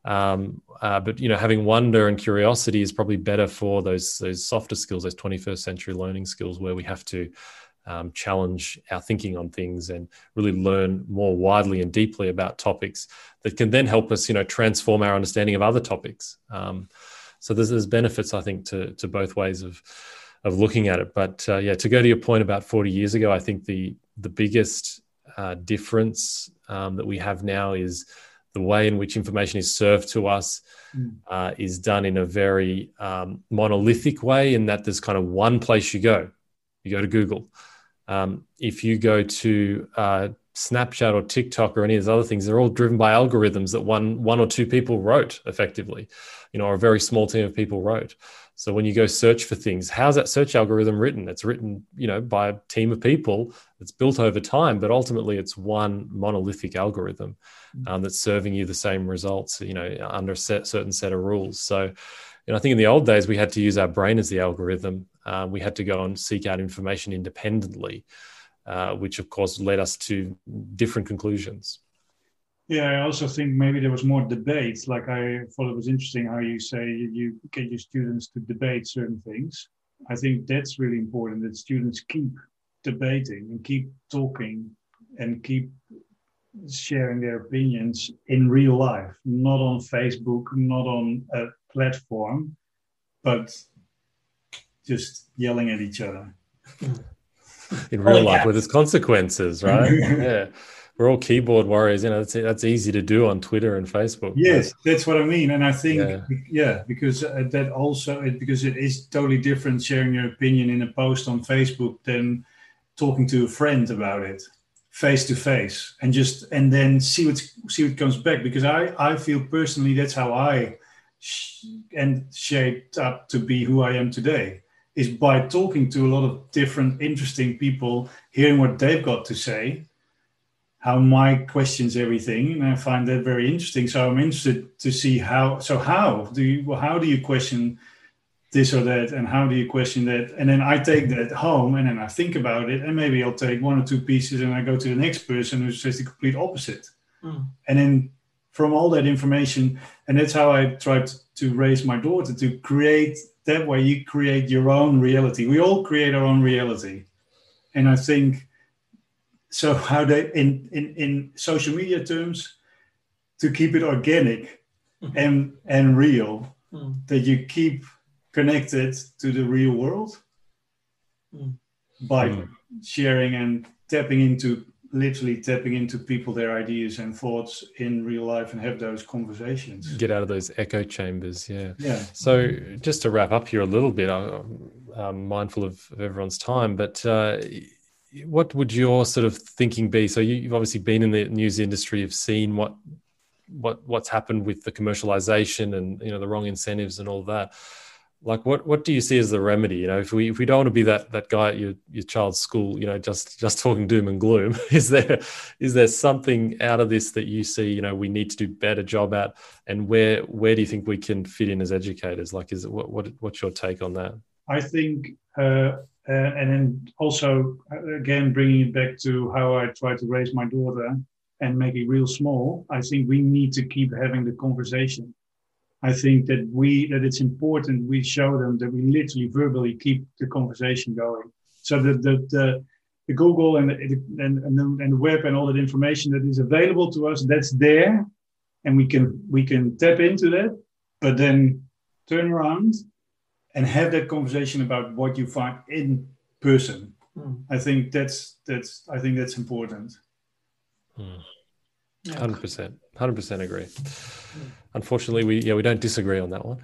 Um, uh, but, you know, having wonder and curiosity is probably better for those, those softer skills, those twenty-first century learning skills where we have to um, challenge our thinking on things and really learn more widely and deeply about topics that can then help us, you know, transform our understanding of other topics. Um, So there's, there's benefits, I think, to to both ways of of looking at it. But uh, yeah, to go to your point about forty years ago, I think the the biggest uh, difference um, that we have now is the way in which information is served to us mm. uh, is done in a very um, monolithic way, in that there's kind of one place you go. You go to Google. Um, if you go to uh, Snapchat or TikTok or any of those other things, they're all driven by algorithms that one one or two people wrote effectively, you know, or a very small team of people wrote. So when you go search for things, how's that search algorithm written? It's written, you know, by a team of people. It's built over time, but ultimately it's one monolithic algorithm um, that's serving you the same results, you know, under a set, certain set of rules. So, you know, I think in the old days, we had to use our brain as the algorithm. Uh, we had to go and seek out information independently. Uh, which of course led us to different conclusions. Yeah, I also think maybe there was more debate. Like I thought it was interesting how you say you get your students to debate certain things. I think that's really important, that students keep debating and keep talking and keep sharing their opinions in real life, not on Facebook, not on a platform, but just yelling at each other. In real life, with its consequences, right? Yeah, we're all keyboard warriors. You know, that's that's easy to do on Twitter and Facebook. Yes, that's what I mean. And I think, yeah, yeah because uh, that also it, because it is totally different sharing your opinion in a post on Facebook than talking to a friend about it face to face, and just and then see what see what comes back. Because I I feel personally that's how I sh- and shaped up to be who I am today. Is by talking to a lot of different, interesting people, hearing what they've got to say, how Mike questions everything, and I find that very interesting. So I'm interested to see how. So how do you? Well, how do you question this or that, and how do you question that? And then I take that home, and then I think about it, and maybe I'll take one or two pieces, and I go to the next person who says the complete opposite. Mm. And then from all that information, and that's how I tried to raise my daughter, to create. That way you create your own reality. We all create our own reality. And I think, so how they, in, in, in social media terms, to keep it organic mm-hmm. and, and real, mm. that you keep connected to the real world mm. by mm. sharing and tapping into literally tapping into people, their ideas and thoughts in real life and have those conversations. Get out of those echo chambers. Yeah. Yeah. So just to wrap up here a little bit, I'm, I'm mindful of, of everyone's time, but uh, what would your sort of thinking be? So you, you've obviously been in the news industry, you've seen what what what's happened with the commercialization and, you know, the wrong incentives and all that. Like, what what do you see as the remedy? You know, if we if we don't want to be that that guy at your your child's school, you know, just just talking doom and gloom, is there is there something out of this that you see, you know, we need to do a better job at, and where where do you think we can fit in as educators? Like, is it, what what what's your take on that? I think, uh, uh, and then also again bringing it back to how I try to raise my daughter and make it real small. I think we need to keep having the conversation. I think that we that it's important we show them that we literally verbally keep the conversation going. So the the the, the Google and the, and and the, and the web and all that information that is available to us, that's there, and we can we can tap into that. But then turn around and have that conversation about what you find in person. Mm. I think that's that's I think that's important. Mm. one hundred percent. one hundred percent agree. Unfortunately, we yeah we don't disagree on that one.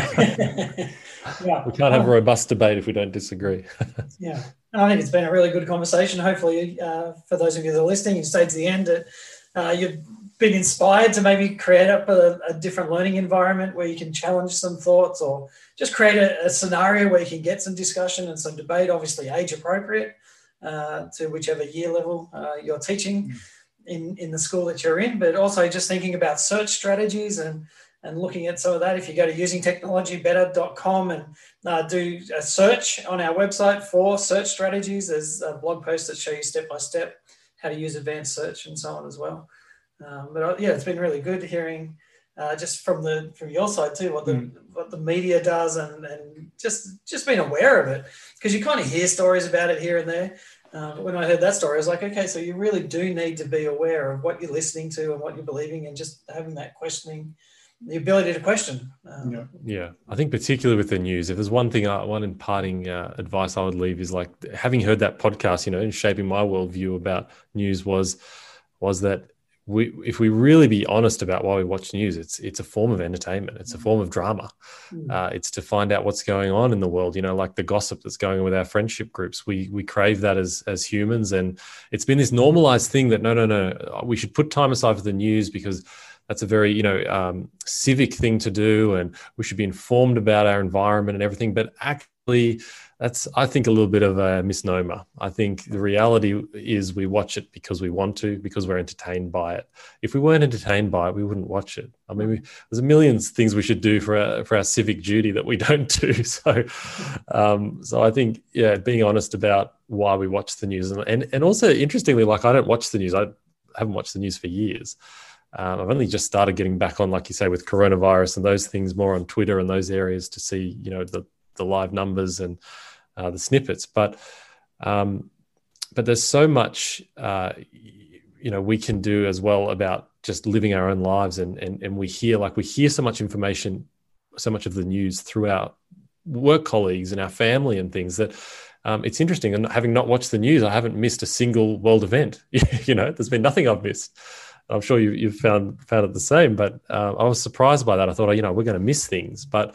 Yeah. We can't have a robust debate if we don't disagree. Yeah, I think it's been a really good conversation. Hopefully, uh, for those of you that are listening, you stayed to the end, that uh, you've been inspired to maybe create up a, a different learning environment where you can challenge some thoughts, or just create a, a scenario where you can get some discussion and some debate, obviously age appropriate uh, to whichever year level uh, you're teaching. Mm. In, in the school that you're in, but also just thinking about search strategies and, and looking at some of that. If you go to using technology better dot com and uh, do a search on our website for search strategies, there's a blog post that show you step-by-step how to use advanced search and so on as well. Um, but uh, yeah, it's been really good hearing uh, just from the from your side too, what the mm. what the media does, and, and just, just being aware of it, because you kind of hear stories about it here and there. Uh, but when I heard that story, I was like, okay, so you really do need to be aware of what you're listening to and what you're believing, and just having that questioning, the ability to question. Um, yeah. yeah, I think particularly with the news, if there's one thing, I, one imparting uh, advice I would leave is, like, having heard that podcast, you know, and shaping my worldview about news was, was that we, if we really be honest about why we watch news, it's it's a form of entertainment. It's a form of drama. Mm. Uh, it's to find out what's going on in the world, you know, like the gossip that's going on with our friendship groups. We we crave that as as humans. And it's been this normalized thing that, no, no, no, we should put time aside for the news because that's a very, you know, um, civic thing to do. And we should be informed about our environment and everything. But actually, that's, I think, a little bit of a misnomer. I think the reality is we watch it because we want to, because we're entertained by it. If we weren't entertained by it, we wouldn't watch it. I mean, we, there's a million things we should do for our, for our civic duty that we don't do. So, um, so I think, yeah, being honest about why we watch the news, and, and and also interestingly, like, I don't watch the news. I haven't watched the news for years. Um, I've only just started getting back on, like you say, with coronavirus and those things, more on Twitter and those areas to see, you know, the the live numbers and uh, the snippets. But um, but there's so much, uh, you know, we can do as well about just living our own lives. And and and we hear, like, we hear so much information, so much of the news through our work colleagues and our family and things that um, it's interesting. And having not watched the news, I haven't missed a single world event. You know, there's been nothing I've missed. I'm sure you, you've found found it the same, but uh, I was surprised by that. I thought, oh, you know, we're going to miss things, but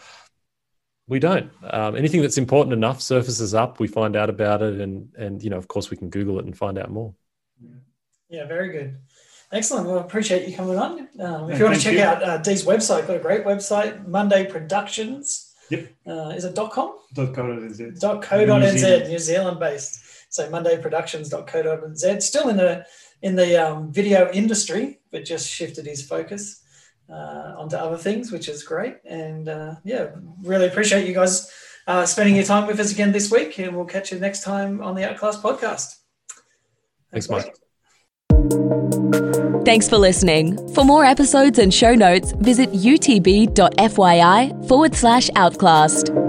we don't. Um, anything that's important enough surfaces up. We find out about it, and and you know, of course, we can Google it and find out more. Yeah, very good, excellent. Well, I appreciate you coming on. Um, if you want to check you. out uh, Dee's website, got a great website, Monday Productions. Yep. Uh, is it .com? .co dot n z. .co.nz, New Zealand based. So monday productions dot co dot n z. Still in the in the um, video industry, but just shifted his focus uh, onto other things, which is great. And uh, yeah, really appreciate you guys uh, spending your time with us again this week, and we'll catch you next time on the Outclass podcast. Thanks, Mike. Thanks for listening. For more episodes and show notes, visit utb.fyi forward slash outclassed.